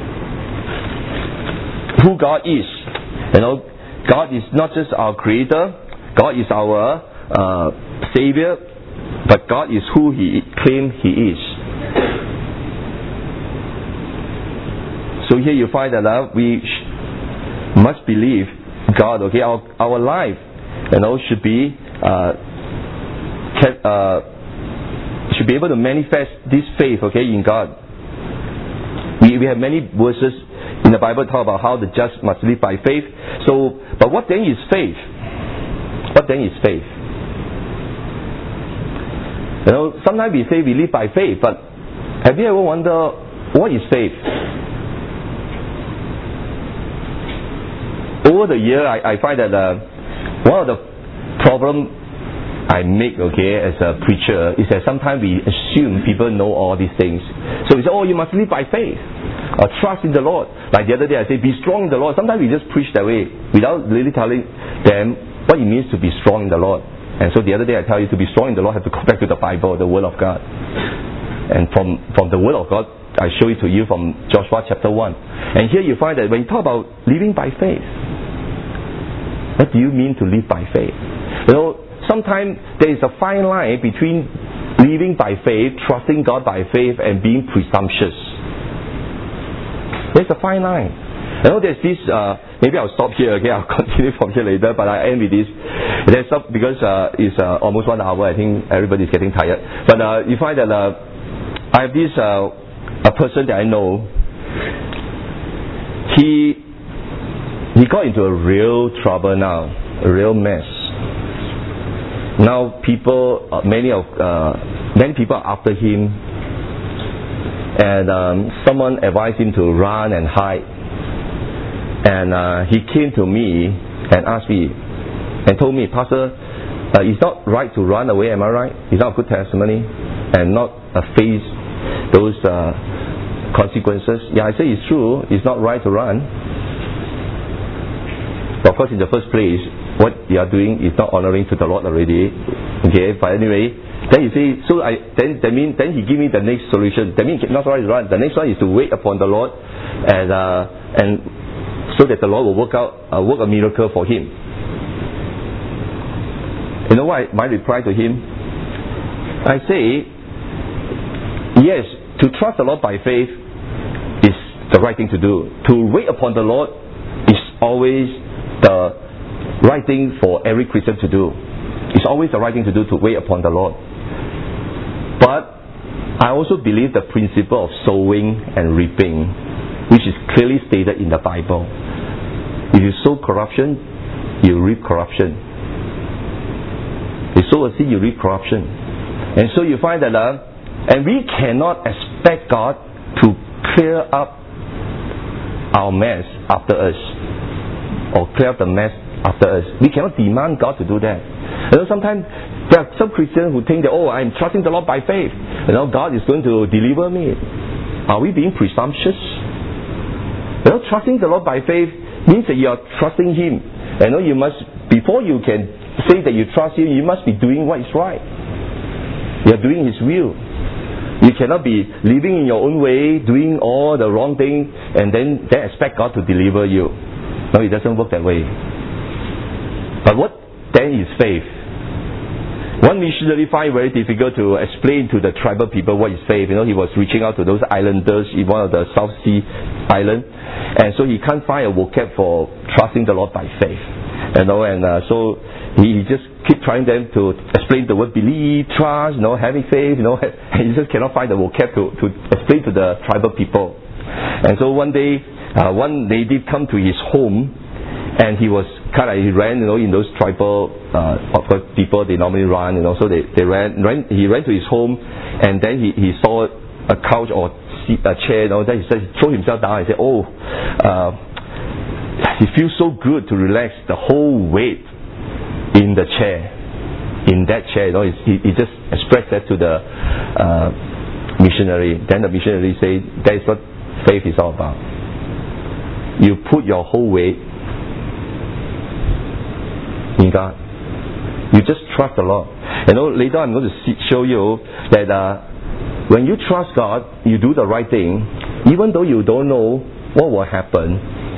who God is. You know, God is not just our Creator, God is our uh, Savior, but God is who He claims He is. So here you find that uh, we must believe God. Okay, our our life, you know, should be uh, can, uh, should be able to manifest this faith. Okay, in God. We we have many verses in the Bible talk about how the just must live by faith. So, but what then is faith? What then is faith? You know, sometimes we say we live by faith, but have you ever wondered what is faith? Over the year, I, I find that uh, one of the problems I make, okay, as a preacher, is that sometimes we assume people know all these things. So we say, oh, you must live by faith, or trust in the Lord. Like the other day, I say, be strong in the Lord. Sometimes we just preach that way without really telling them what it means to be strong in the Lord. And so the other day, I tell you to be strong in the Lord, have to go back to the Bible, the Word of God. And from from the Word of God, I show it to you from Joshua chapter one. And here you find that when you talk about living by faith, what do you mean to live by faith? You know, sometimes there is a fine line between living by faith, trusting God by faith, and being presumptuous. There's a fine line. You know, there's this, uh, maybe I'll stop here, okay, I'll continue from here later, but I end with this. There's some, because uh, it's uh, almost one hour, I think everybody's getting tired. But uh, you find that uh, I have this, uh, a person that I know, he, he got into a real trouble now, a real mess. Now people, uh, many of, uh, many people are after him, and um, someone advised him to run and hide. And uh, he came to me and asked me, and told me, Pastor, uh, it's not right to run away, am I right? It's not a good testimony, and not uh, face those uh, consequences. Yeah, I say it's true, it's not right to run. But of course, in the first place, what you are doing is not honoring to the Lord already. Okay, but anyway, then you say, so I then that mean then he give me the next solution. That means not right to run. The next one is to wait upon the Lord, and uh, and so that the Lord will work out uh, work a miracle for him. You know what my reply to him? I say, yes, to trust the Lord by faith is the right thing to do. To wait upon the Lord is always the right thing for every Christian to do. It's always the right thing to do to wait upon the Lord. But I also believe the principle of sowing and reaping, which is clearly stated in the Bible. If you sow corruption, you reap corruption. You sow a seed, you reap corruption. And so you find that, uh, and we cannot expect God to clear up our mess after us, or clear up the mess after us. We cannot demand God to do that. You know, sometimes there are some Christians who think that, oh, I'm trusting the Lord by faith. You know, God is going to deliver me. Are we being presumptuous? You know, trusting the Lord by faith means that you are trusting Him. You know, you must, before you can say that you trust Him, you must be doing what is right. You are doing His will. You cannot be living in your own way, doing all the wrong thing, and then, then expect God to deliver you. No, it doesn't work that way. But what then is faith? One missionary find it very difficult to explain to the tribal people what is faith. You know, he was reaching out to those islanders in one of the South Sea islands, and so he can't find a vocab for trusting the Lord by faith. You know, and uh, so he, he just keep trying them to explain the word believe, trust, you know, having faith, you know, and he just cannot find the vocab to, to explain to the tribal people. And so one day, uh, one native come to his home, and he was kind of, he ran, you know, in those tribal uh, of course people, they normally run, you know, so they, they ran, ran, he ran to his home, and then he, he saw a couch or seat, a chair, you know, then he said, he threw himself down and said, oh, uh, he feels so good to relax the whole weight in the chair, in that chair, you know, he, he just expressed that to the uh, missionary. Then the missionary said, that is what faith is all about. You put your whole weight in God. You just trust the Lord. You know, later I'm going to see, show you that uh, when you trust God, you do the right thing, even though you don't know what will happen,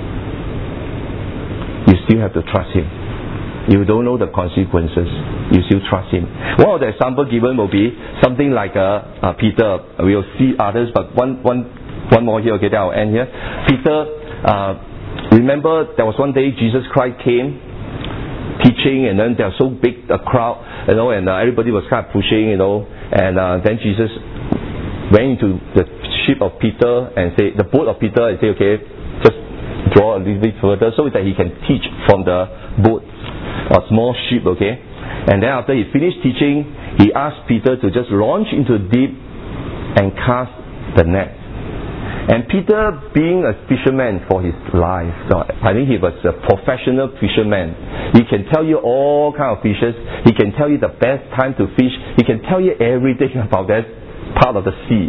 you still have to trust Him. You don't know the consequences, you still trust Him. One of the examples given will be something like uh, uh, Peter. We'll see others, but one, one, one more here, okay, then I'll end here. Peter, uh, Remember, there was one day Jesus Christ came teaching, and then there was so big a crowd, you know, and uh, everybody was kind of pushing, you know, and uh, then Jesus went into the ship of Peter and say, the boat of Peter, and say, okay, just draw a little bit further so that he can teach from the boat, a small ship, okay. And then after he finished teaching, he asked Peter to just launch into the deep and cast the net. And Peter, being a fisherman for his life, so I think he was a professional fisherman. He can tell you all kind of fishes. He can tell you the best time to fish. He can tell you everything about that part of the sea.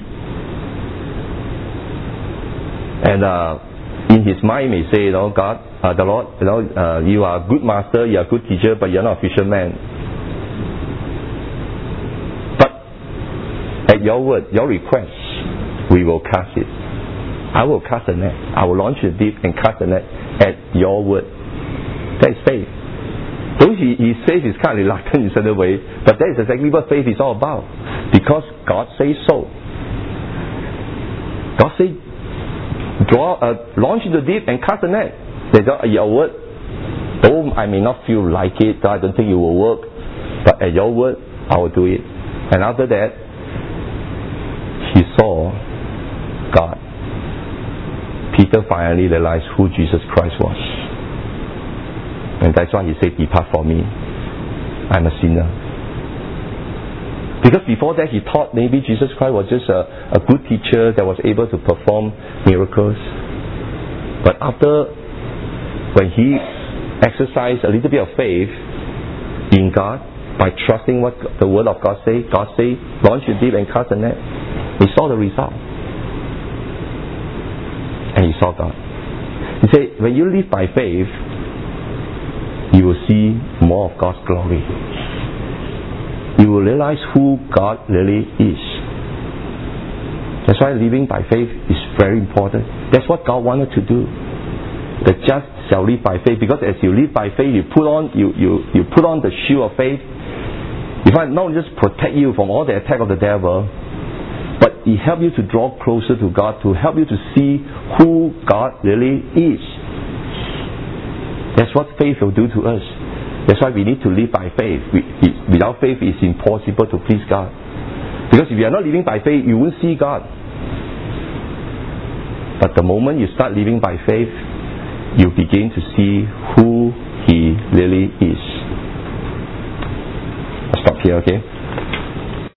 And uh, in his mind, he may say, you know, God, uh, the Lord, you know, uh, you are a good master, you are a good teacher, but you're not a fisherman. But at your word, your request, we will cast it. I will cast the net. I will launch it deep and cast the net at your word. That is faith. Though he, he says he's kind of reluctant in a certain way, but that is exactly what faith is all about. Because God says so. God says, draw, uh, launch into deep and cast the net. That's your word. Though I may not feel like it, I don't think it will work, but at your word, I will do it. And after that, he saw God. Peter finally realized who Jesus Christ was. And that's why he said, depart from me. I'm a sinner. Because before that he thought maybe Jesus Christ was just a, a good teacher that was able to perform miracles. But after, when he exercised a little bit of faith in God, by trusting what the word of God says, God says, launch your deep and cast the net, he saw the result. And he saw God. He said, when you live by faith, you will see more of God's glory. You will realize who God really is. That's why living by faith is very important. That's what God wanted to do. The just shall live by faith. Because as you live by faith, you put on you, you, you put on the shield of faith. If I not just protect you from all the attack of the devil, but it helps you to draw closer to God, to help you to see who God really is. That's what faith will do to us. That's why we need to live by faith. We, without faith, it's impossible to please God. Because if you are not living by faith, you won't see God. But the moment you start living by faith, you begin to see who He really is. I'll stop here, okay?